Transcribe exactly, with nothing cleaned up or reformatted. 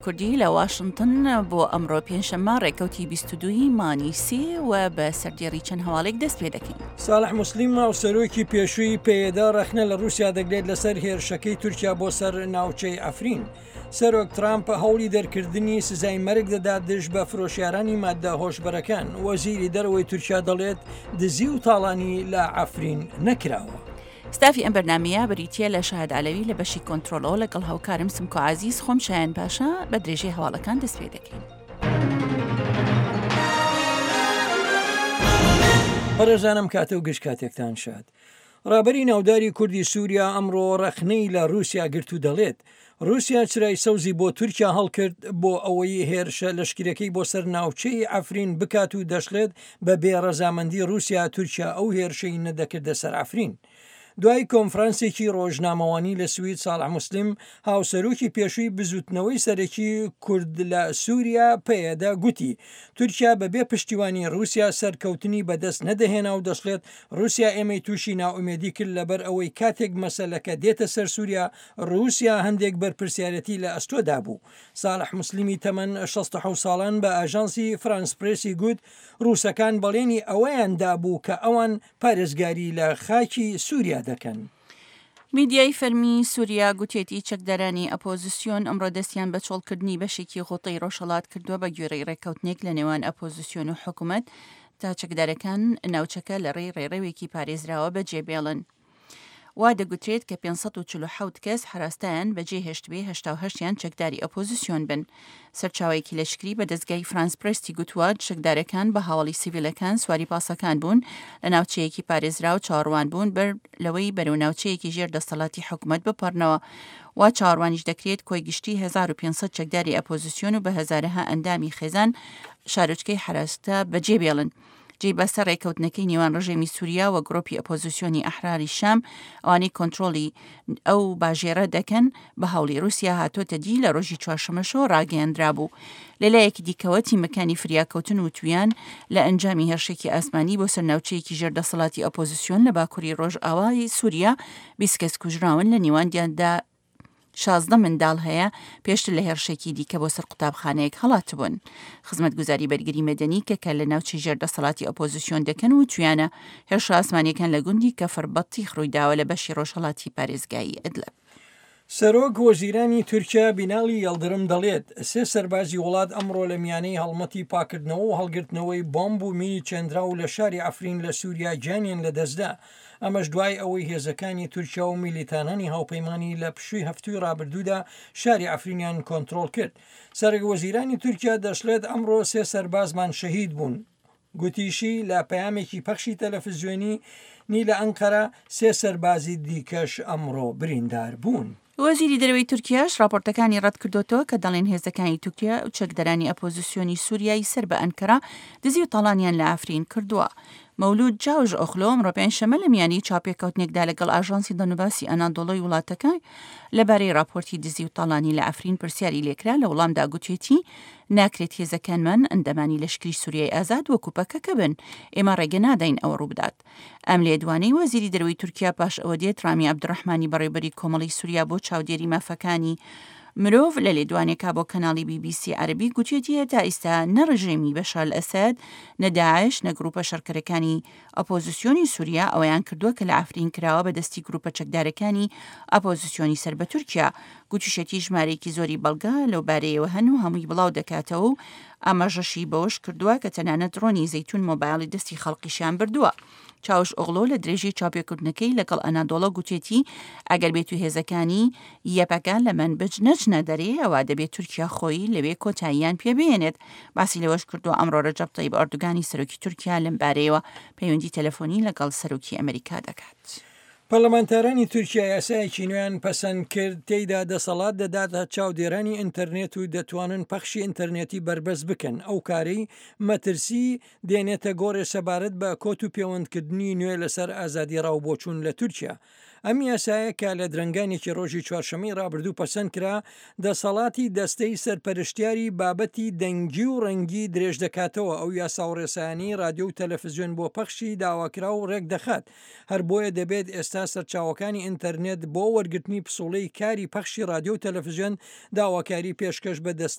کوردی لە واشنگتن بۆ ئەمڕۆ پێنجشەممە ڕێکەوتی بیست و دووی مانی سێ و بە سەردێڕی چەند هەواڵێک دەست پێ دەکەین. ساڵح موسلیم ماوسەرۆکی پێشووی پێدا ڕەخنە لە رووسیا دەگرێت لەسەر هێرشەکەی تورکیا بۆ سەر ناوچەی ئەفرین. سەرۆک ترامپ هەوڵی دەرکردنی سزای مەرگ دەدات دژ بە فرۆشیارانی مادە هۆشبەرەکان. وەزیری دەرەوەی تورکیا دەڵێت دزی و تاڵانی لە ئەفرین نەکراوە. ستافی ئەم بەرنامەیە بریتە لە شاهد عەلەوی لە بەشی کۆنتترۆلەوە لەگەڵ هاوکارم سمکۆ عەزیز خۆم شایان پاشا بە درێژەی هەواڵەکان دەست پێ دەکەین. بەڕێزانم کاتە و گشت کاتێکتان شاد. ڕابەری ناوداری کوردی سووریا ئەمڕۆ ڕەخنەی لە رووسیا گرت و دەڵێت رووسیا چرای سەوزی بۆ تورکیا هەڵکرد بۆ ئەوەی هێرشە لەشکرەکەی بۆ سەر ناوچەی ئەفرین بکات و دەشڵێت بە بێڕەزامەندی رووسیا تورکیا ئەو هێرشەی نەدەکردە سەر ئەفرین. دوای کۆنفرانسێکی ڕۆژنامەوانی لە سوید ساڵح موسلیم هاوسەرۆکی پێشووی بزوتنەوەی سەرەکی کورد لە سووریا پێدا گوتی تورکیا بەبێ پشتیوانی رووسیا سەرکەوتنی بەدەست نەدەهێنا و دەشڵێت رووسیا ئێمەی تووشی ناوئومێدی کرد لەبەر ئەوەی کاتێک مەسەلەکە دێتە سەر سووریا رووسیا هەندێک بەرپرسیارەتی لە ئەستۆدا بوو. ساڵح موسلیمی تەمەن شەست و حەوت ساڵان بە ئاژانسی فرانس پرێسی گوت رووسەکان بەڵێنی ئەوەیان دابوو کە ئەوان پارێزگاری لە خاکی سووریا دەکەن. میدیای فەرمی سووریا گوتێتی چەکدارانی ئەپۆزیسیۆن ئەمڕۆ دەستیان بە چۆڵکردنی بەشێکی غوتەی ڕۆژهەڵات کردووە بە گوێرەی ڕێکەوتنێک لە نێوان ئەپۆزیسیۆن و حکوومەت تا چەکدارەکان ناوچەکە لە ڕێی ڕێڕەوێکی پارێزراوە بەجێبێڵن. وا دەگوترێت کە پێنج سەد و چل و حەوت کەس حراستیان بەجێ هێشتبێ هەشتا و هەشتیان چەکداری ئەپۆزیسیۆن بن. سەرچاوەیەکی لەشکری بە دەستگای فرانس پرێستی گوتووە چەکدارەکان بە هاوڵی سیڤیلەکان سواری پاسەکان بوون لە ناوچەیەکی پارێزرا و چاڕوان بوون بەر لەوەی بەرەو ناوچەیەکی ژێر دەسەڵاتی حکوومەت بپەڕنەوە. وا چاڕوانیش دەکرێت کۆی گشتی هەزار و پێنج سەد چەکداری ئەپۆزیسیۆن و بە هەزارەها ئەندامی خێزان شارۆچکەی حراستە بەجێبێڵن. جێی بەسەر ڕێکەوتنەکەی نێوان ڕژێمی سووریا و گرۆپی ئەپۆزیسیۆنی ئەحراری شام ئەوانەی کۆنتترۆلی ئەو باژێرە دەکەن بە هەوڵی رووسیا هاتۆتە دی لە ڕۆژی چوارشەممەشەوە ڕاگەیاندرا بوو. لەلایەکی دیکەوە تیمەکانی فریاکەوتن و تویان لە ئەنجامی هێرشێکی ئاسمانی بۆ سەر ناوچەیەکی ژێردەسەڵاتی ئەپۆزیسیۆن لە باکووری ڕۆژ ئاوای سووریا بیست کەس کوژراون لە نێواندیاندا شازدە منداڵ هەیە پێشتر لە هێرشێکی دیکە بۆ سەر قوتابخانەیەک هەڵات بوون. خزمەتگوزاری بەرگری مەدەنی کە کە لە ناوچەی ژێردەسەڵاتی ئەپۆزیسیۆن دەکەن و تویانە هێرشە ئاسمانیەکان لە گوندی کە فەربەتی ڕوویداوە لە بەشی ڕۆژهەڵاتی پارێزگایی ئەدلب. سەرۆک وەزیرانی تورکیا بیناڵی یەڵدرم دەڵێت سێ سەربازی وڵات ئەمڕۆ لە میانەی هەڵمەتی پاکردنەوە و هەڵگرتنەوەی بۆمب و مینی چێندرا و لە شاری ئەفرین لە سووریا گیانیان لەدەستدا. ئەمەش دوای ئەوەی هێزەکانی تورکیا و میلیتانانی هاوپەیمانی لە پشووی هەفتووی ڕابردوودا شاری ئەفرینیان کۆنتترۆل کرد. سەرۆک وەزیرانی تورکیا دەشڵێت ئەمڕۆ سێ سەربازمان شەهید بوون. گوتیشی لە پەیامێکی پەخشی تەلەڤیزیۆنی نی لە ئەنقەرە سێ سەربازی دیکەش ئەمڕۆ بریندار بوون. وەزیری دەرەوەی تورکیاش راپۆرتەکانی ڕەت کردوتەوە کە دەڵێن هێزەکانی تورکیا و چەکدەرانی ئەپۆزیسیۆنی سووریایی سەر بە ئەنکەرا دزی و تاڵانیان لە ئەفرین کردووە. مەولود جاوژ ئۆخلۆ ئەمڕۆ پێنجشەممە لە میانی چاپێکەوتنێکدا لەگەڵ ئاژانسی دەنوباسی ئەنادۆڵی وڵاتەکە لەبارەی راپۆرتی دزی و تاڵانی لە ئەفرین پرسیاری لێکرا لە وەڵامدا گوتوێتی ناکرێت هێزەکانمان ئەندەمانی لەشکری سووریای ئازاد وەکو پەکەکە بن، ئێمە ڕێگە ناداین ئەوە ڕوو بدات. ئەم لێدوانەی وەزیری دەرەوەی تورکیا پاش ئەوە دێت ڕامی عەبدوڕەحمانی بەڕێوەبەری کۆمەڵی سووریا بۆ چاودێری مافەکانی مرۆڤ لە لێدوانێکا بۆ کەناڵی بی بی سی عەربی گوتێتی هێتا ئێستا نەڕژێمی بەشار ئەسەد نەداعش نەگروپە شەرکەرەکانی ئەپۆزیسیۆنی سووریا ئەوەیان کردووە کە لە ئەفرین کراوە بە دەستی گروپە چەکدارەکانی ئەپۆزیسیۆنی سەر بە تورکیا. گوتیشەتی ژمارەیەکی زۆری بەڵگا لەو بارەیەوە هەن و هەمووی بڵاو دەکاتەوە و ئەمەژەشی بەوەش کردووە کە تەنانەت ڕۆنی زەیتون مۆبایڵی دەستی خەڵقیشیان بردووە. چاوش ئۆغڵۆ لە درێژی چاپێکردنەکەی لەگەڵ ئەنادۆڵە گوتێتی ئەگەر بێت و هێزەکانی یەپەکان لە منبج نەچنە دەرێ ئەوە دەبێت تورکیا خۆی لەوێ کۆتاییان پێبێنێت. باسی لەوەش کردووە ئەمڕۆ ڕەجەب تەیب ئەردوگانی سەرۆکی تورکیا لەم بارەیەوە پەیوەندی تەلەفۆنی لەگەڵ سەرۆکی ئەمریکا دەکات. پەرلەمانتارانی تورکیا یاسایەکی نوێیان پەسەند کرد تێیدا دەسەڵات دەداتە چاودێرانی ئینتەرنێت و دەتوانن پەخشی ئینتەرنێتی بربەس بکەن. ئەو کارەی مەترسی دێنێتە گۆڕێ سەبارەت بە کۆت و پەیوەندکردنی نوێ لەسەر ئازادی ڕاوبۆچوون لە تورکیا. ئەم یاسایە کە لە درنگانێکی ڕۆژی چوارشەمەی ڕابردوو پەسەند کرا دەسەڵاتی دەستەی سەرپەرشتیاری بابەتی دەنگی و ڕەنگی درێژ دەکاتەوە. ئەو یاسا و ڕێسایانی رادیۆ و تەلەڤیزیۆن بۆ پەخشی داواکرا و ڕێک دەخات. هەر بۆیە دەبێت ئێستا سەرچاوەکانی ئینتەرنێت بۆ وەرگرتنی پسوڵەی کاری پەخشی رادیۆ و تەلەڤیزیۆن داواکاری پێشکەش بە دەست